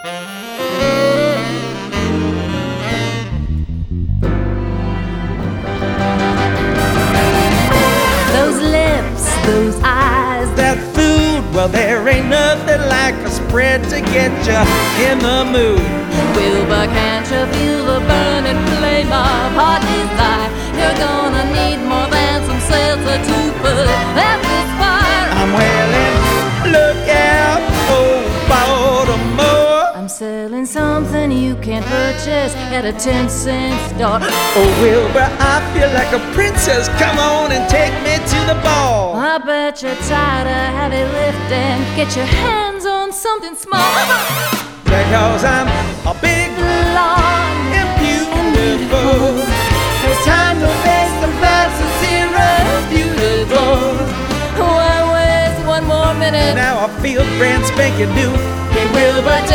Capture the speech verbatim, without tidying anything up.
Those lips, those eyes, that food, well, there ain't nothing like a spread to get you in the mood. Wilbur, can't you feel the burning flame of hot desire? You're gonna need more than some seltzer to put out this fire. I'm willing, look out, oh, Baltimore. I'm selling something you can't purchase at a ten cent store. Oh, Wilbur, I feel like a princess. Come on and take me to the ball. I bet you're tired of heavy lifting. Get your hands on something small. Because I'm a big, Long and beautiful. It's time to face the facts and zero beautiful. Why waste one more minute? Now I feel brand spanking new. Hey, Wilbur,